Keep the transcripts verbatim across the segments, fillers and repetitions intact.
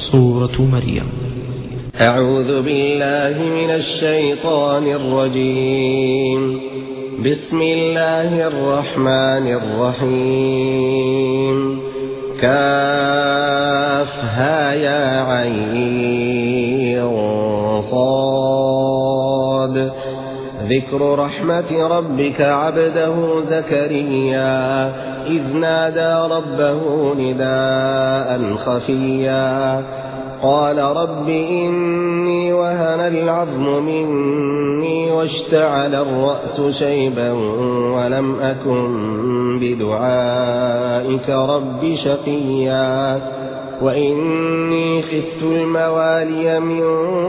سورة مريم. أعوذ بالله من الشيطان الرجيم. بسم الله الرحمن الرحيم. كافها يا عين صاد. ذكر رحمة ربك عبده زكريا إذ نادى ربه نداء خفيا قال رب إني وهن العظم مني واشتعل الرأس شيبا ولم أكن بدعائك رب شقيا وإني خفت الموالي من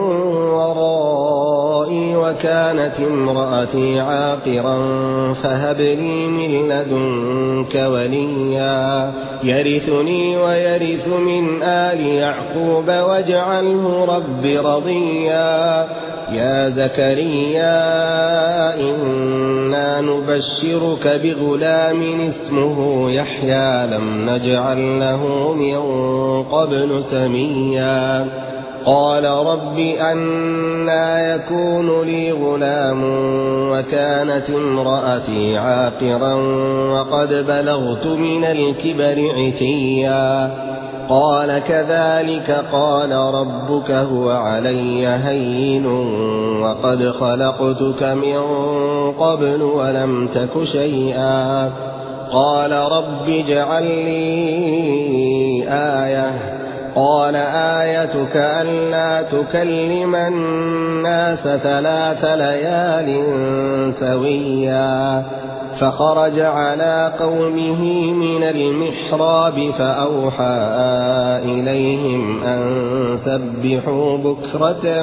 ورائي وكانت امرأتي عاقرا فهب لي من لدنك وليا يرثني ويرث من آل يعقوب واجعله رب رضيا يا زكريا إنا نبشرك بغلام اسمه يحيى لم نجعل له من قبل سميا قال رب أنى يكون لي غلام وكانت امرأتي عاقرا وقد بلغت من الكبر عتيا قال كذلك قال ربك هو علي هين وقد خلقتك من قبل ولم تك شيئا قال رب اجعل لي آية قال آيتك ألا تكلم الناس ثلاث ليال سويا فخرج على قومه من المحراب فأوحى إليهم أن سبحوا بكرة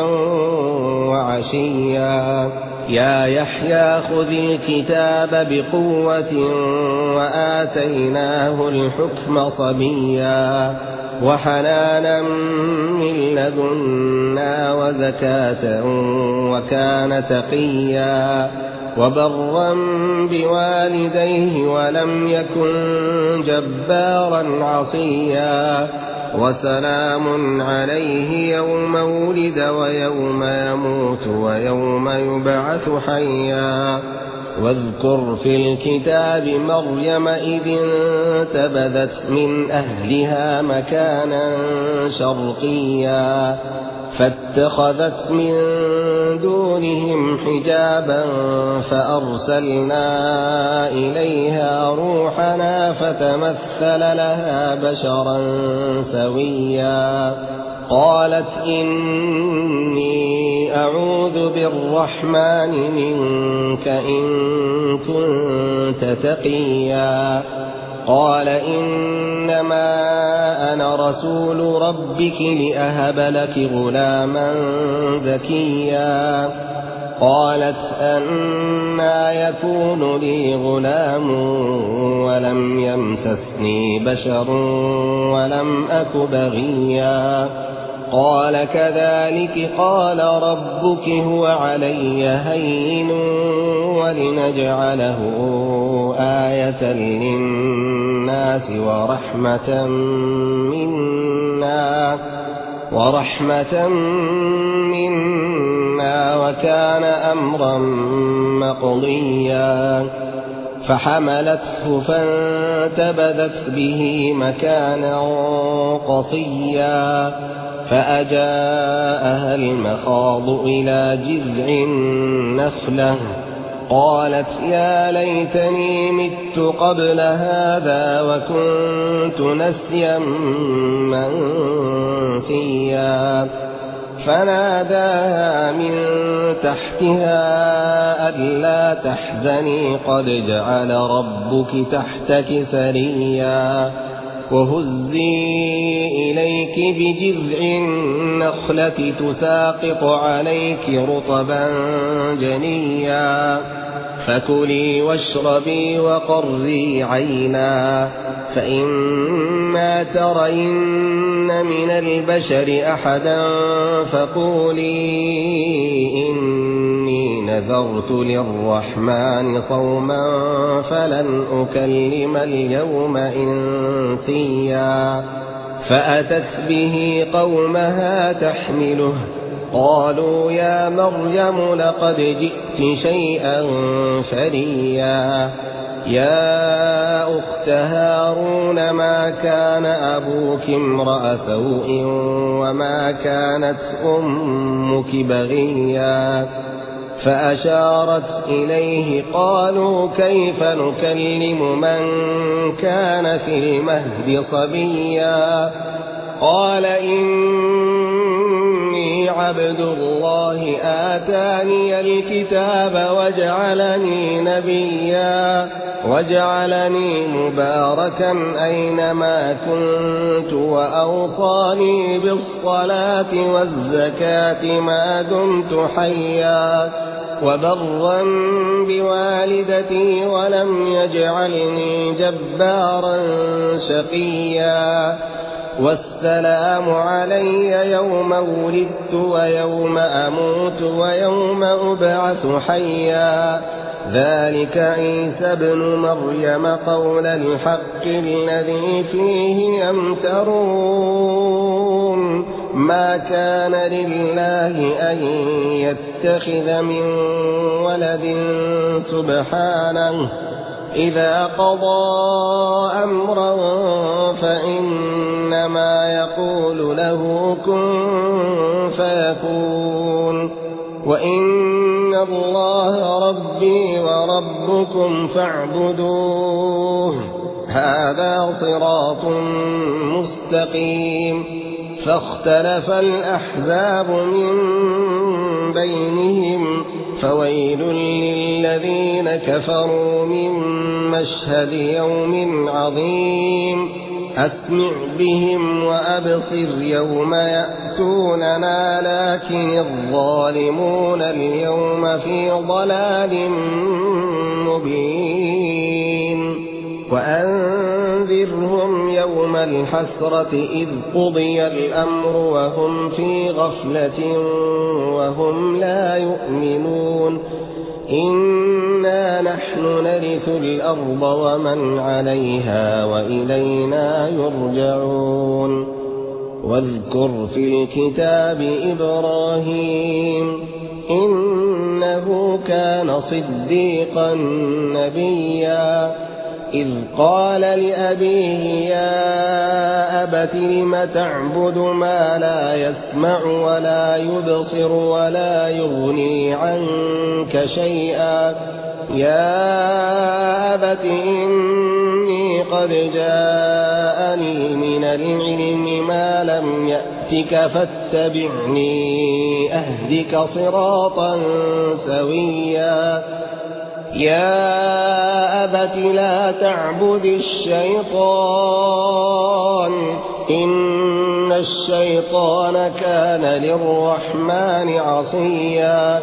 وعشيا يا يحيى خذ الكتاب بقوة وآتيناه الحكم صبيا وحنانا من لدنا وزكاة وكان تقيا وبرا بوالديه ولم يكن جبارا عصيا وسلام عليه يوم ولد ويوم يموت ويوم يبعث حيا واذكر في الكتاب مريم إذ انتبذت من أهلها مكانا شرقيا فاتخذت من دونهم حجابا فأرسلنا إليها روحنا فتمثل لها بشرا سويا قالت إني أعوذ بالرحمن منك إن كنت تقيا قال إنما أنا رسول ربك لأهب لك غلاما زكيا قالت أنى يكون لي غلام ولم يمسسني بشر ولم أك بغيا قال كذلك قال ربك هو علي هين ولنجعله آية للناس ورحمة منا ورحمة منا وكان أمرا مقضيا فحملته فانتبذت به مكانا قصيا فأجاءها المخاض إلى جذع النخلة قالت يا ليتني مت قبل هذا وكنت نسيا منسيا فناداها من تحتها ألا تحزني قد جعل ربك تحتك سريا وهزي إليك بجذع النخلة تساقط عليك رطبا جنيا فكلي واشربي وقري عينا فإما ترين من البشر أحدا فقولي إني نذرت للرحمن صوما فلن أكلم اليوم إنسيا فأتت به قومها تحمله قالوا يا مريم لقد جئت شيئا فريا يا أخت هارون ما كان أبوك امرأ سوء وما كانت أمك بغيا فأشارت إليه قالوا كيف نكلم من كان في المهد صبيا قال إني عبد الله آتاني الكتاب وجعلني نبيا وجعلني مباركا أينما كنت وأوصاني بالصلاة والزكاة ما دمت حيا وبرا بوالدتي ولم يجعلني جبارا شقيا والسلام علي يوم ولدت ويوم أموت ويوم أبعث حيا ذلك عيسى ابن مريم قول الحق الذي فيه يمترون ما كان لله أن يتخذ من ولد سبحانه إذا قضى أمرا فإنما يقول له كن فيكون وإن الله ربي وربكم فاعبدوه هذا صراط مستقيم فاختلف الأحزاب من بينهم فويل للذين كفروا من مشهد يوم عظيم أسمع بهم وأبصر يوم يأتوننا لكن الظالمون اليوم في ضلال مبين وأنذرهم يوم الحسرة إذ قضي الأمر وهم في غفلة وهم لا يؤمنون إنا نحن نرث الأرض ومن عليها وإلينا يرجعون واذكر في الكتاب إبراهيم إنه كان صديقا نبيا إذ قال لأبيه يا أبت لم تعبد ما لا يسمع ولا يبصر ولا يغني عنك شيئا يا أبت إني قد جاءني من العلم ما لم يأتك فاتبعني أهدك صراطا سويا يا أبت لا تعبد الشيطان إن الشيطان كان للرحمن عصيا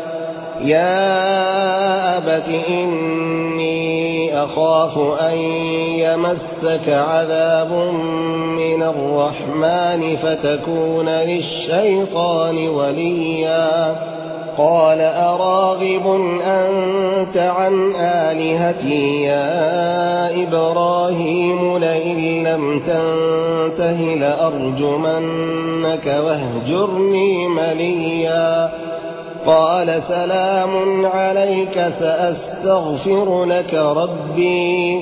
يا أبت إني أخاف أن يمسك عذاب من الرحمن فتكون للشيطان وليا قال أراغب أنت عن آلهتي يا إبراهيم لئن لم تنته لأرجمنك واهجرني مليا قال سلام عليك سأستغفر لك ربي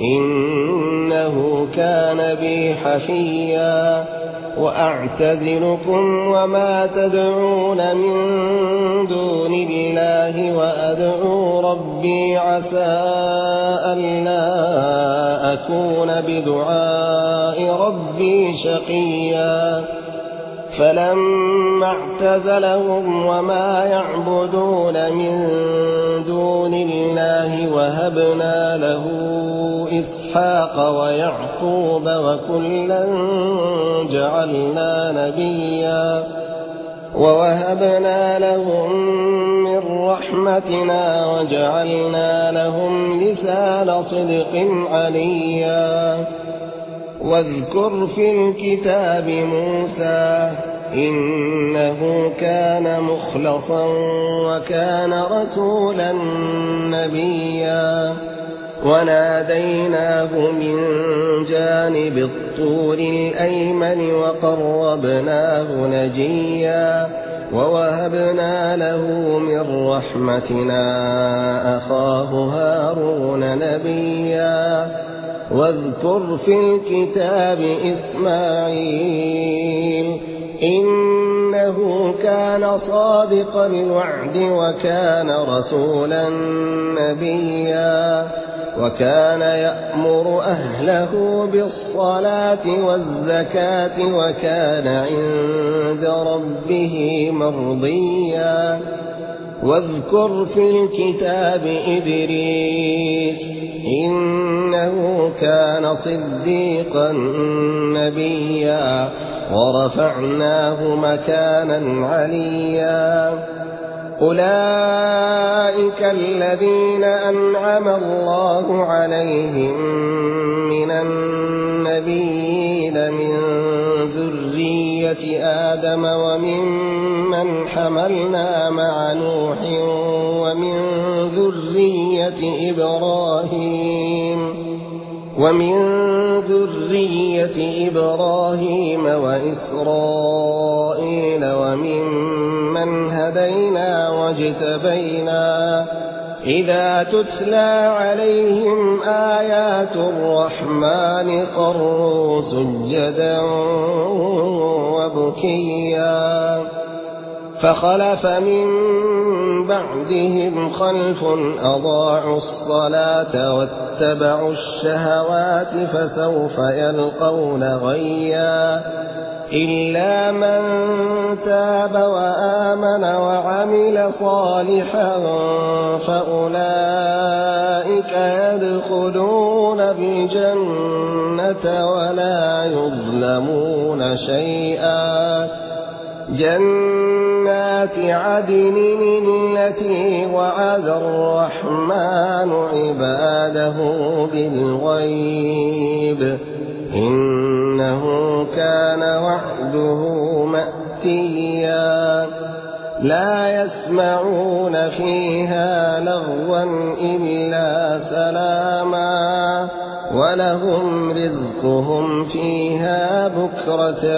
إنه كان بي حفيا وأعتزلكم وما تدعون من دون الله وأدعو ربي عسى ألا أكون بدعاء ربي شقيا فلما اعتزلهم وما يعبدون من دون الله وهبنا له إسحاق ويعقوب وكلا جعلنا نبيا ووهبنا لهم من رحمتنا وجعلنا لهم لسان صدق عليا واذكر في الكتاب موسى إنه كان مخلصا وكان رسولا نبيا وناديناه من جانب الطور الأيمن وقربناه نجيا ووهبنا له من رحمتنا أخاه هارون نبيا واذكر في الكتاب إسماعيل إنه كان صادق الوعد وكان رسولا نبيا وكان يأمر أهله بالصلاة والزكاة وكان عند ربه مرضيا واذكر في الكتاب إدريس إنه كان صديقا نبيا ورفعناه مكانا عليا أولئك الذين أنعم الله عليهم من النبيين من ذرية آدم وممن حملنا مع نوح ومن ذرية إبراهيم ومن ذرية إبراهيم وإسرائيل وممن هدينا واجتبينا إذا تتلى عليهم آيات الرحمن خروا سجدا وبكيا فخلف من بعدهم خلف أضاعوا الصلاة واتبعوا الشهوات فسوف يلقون غيا إلا من تاب وآمن وعمل صالحا فأولئك يدخلون الجنة ولا يظلمون شيئا جنات عدن التي وعد الرحمن عباده بالغيب إنه كان وعده مأتيا لا يسمعون فيها لغوا إلا سلاما ولهم رزقهم فيها بكرة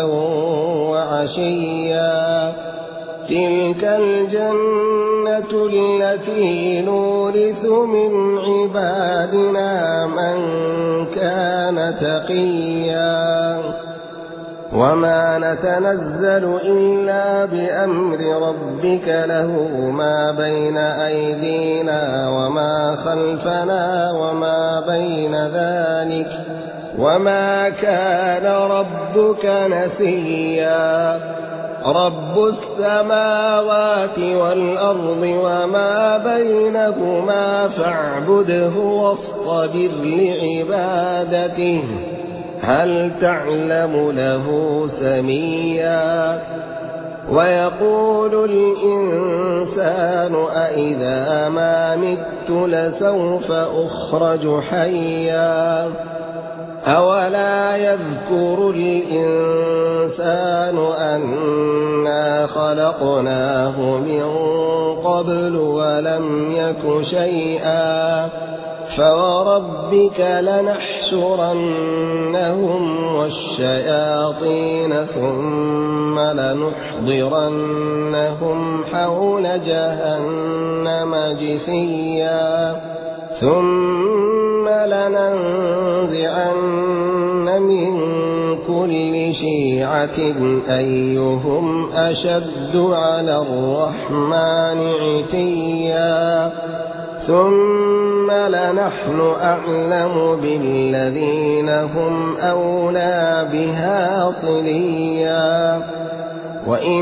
وعشيا تلك الجنة التي نورث من عبادنا من كان تقيا وما نتنزل إلا بأمر ربك له ما بين أيدينا وما خلفنا وما بين ذلك وما كان ربك نسيا رب السماوات والأرض وما بينهما فاعبده واصطبر لعبادته هل تعلم له سميا ويقول الإنسان أإذا ما مت لسوف أخرج حيا أولا يذكر الإنسان أنا خلقناه من قبل ولم يك شيئا فوربك لنحشرنهم والشياطين ثم لنحضرنهم حول جهنم جثيا ثم لننزعن من كل شيعة أيهم أشد على الرحمن عتيا ثم لنحن أعلم بالذين هم أولى بها صليا وإن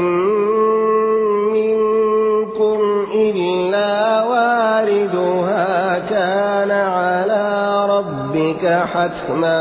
منكم إلا واردها كان على ربك حتما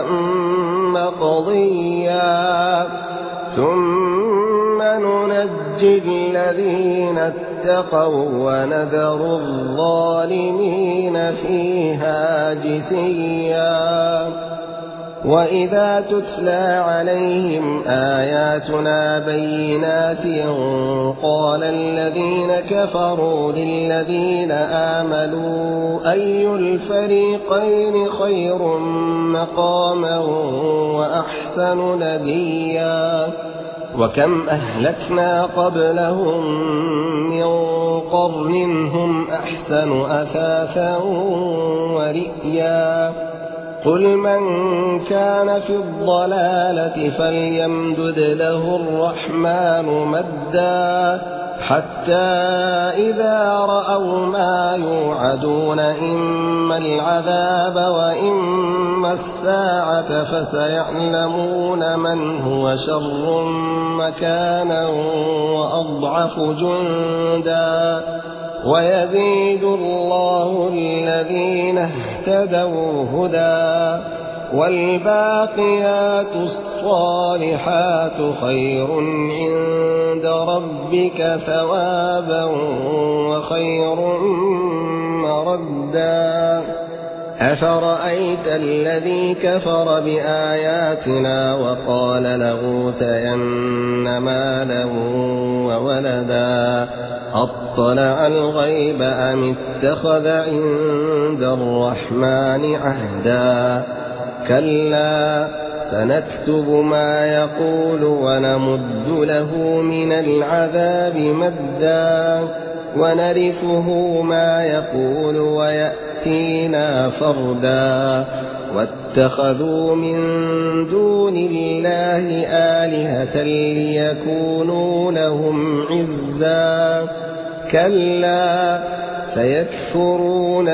مقضيا ثم ننجي الذين اتقوا ونذر الظالمين فيها جثيا وإذا تتلى عليهم آياتنا بينات قال الذين كفروا للذين آمنوا أي الفريقين خير مقاما وأحسن نديا وكم أهلكنا قبلهم من قرن هم أحسن أثاثا ورئيا قل من كان في الضلالة فليمدد له الرحمن مدا حتى إذا رأوا ما يوعدون إما العذاب وإما الساعة فسيعلمون من هو شر مكانا وأضعف جندا ويزيد الله الذين اهتدوا هدى والباقيات الصالحات خير عند ربك ثوابا وخير مردا أفرأيت الذي كفر بآياتنا وقال لأوتين مالا وولدا أطلع الغيب أم اتخذ عند الرحمن عهدا كلا سنكتب ما يقول ونمد له من العذاب مدا ونرثه ما يقول ويأتينا فردا واتخذوا من دون الله آلهة ليكونوا لهم عزا كلا سيكفرون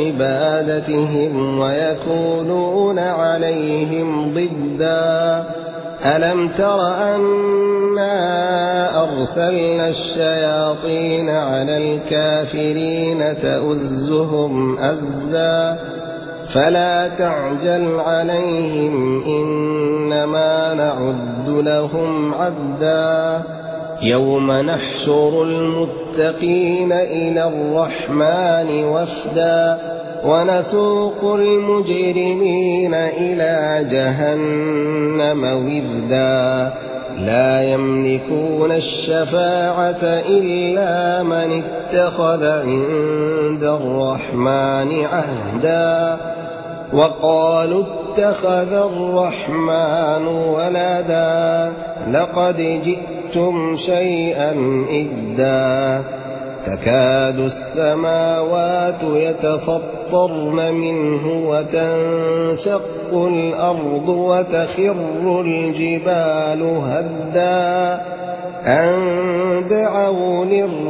بعبادتهم ويكونون عليهم ضدا ألم تر أنا أرسلنا الشياطين على الكافرين تؤزهم أزا فلا تعجل عليهم إنما نعد لهم عدا يوم نحشر المتقين إلى الرحمن وفدا ونسوق المجرمين إلى جهنم وردا لا يملكون الشفاعة إلا من اتخذ عند الرحمن عهدا وقالوا اتخذ الرحمن ولدا لقد جئتم شيئا إدا تكاد السماوات يتفطرن منه وتنشق الأرض وتخر الجبال هدا أن دعوا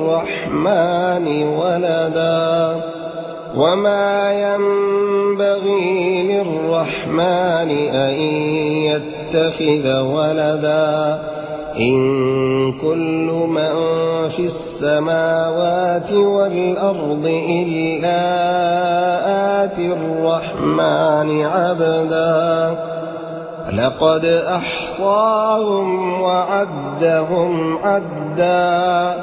للرحمن ولدا وما ينبغي للرحمن أن يتخذ ولدا إن كل من في السماوات والأرض إلا آتي الرحمن عبدا لقد أحصاهم وعدهم عدا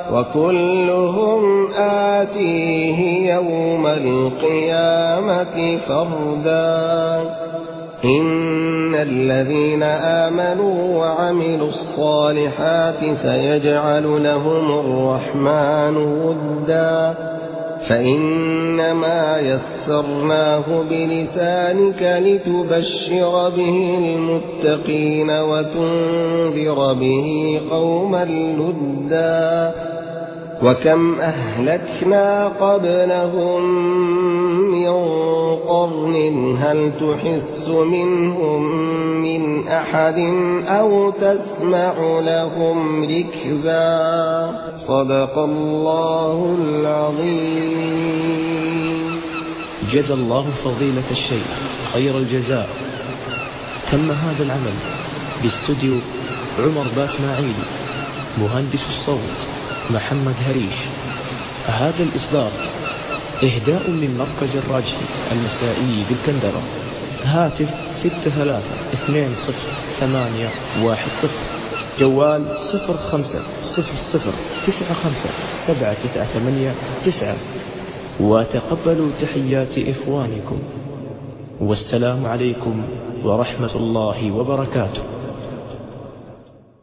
وكلهم آتيه يوم القيامة فردا إن الذين آمنوا وعملوا الصالحات سيجعل لهم الرحمن ودا فإنما يسرناه بلسانك لتبشر به المتقين وتنذر به قوما لدا وكم أهلكنا قبلهم من قرن هل تحس منهم من أحد أو تسمع لهم ركزا صدق الله العظيم. جزى الله فضيلة الشيخ خير الجزاء. تم هذا العمل باستوديو عمر باسماعيل، مهندس الصوت محمد هريش. هذا الإصدار إهداء من مركز الراجحي المسائي بالكندرة. هاتف ستة ثلاثة اثنين صفر ثمانية واحد صفر، جوال صفر خمسة صفر صفر تسعة خمسة سبعة تسعة ثمانية تسعة. وتقبلوا تحيات إخوانكم. والسلام عليكم ورحمة الله وبركاته.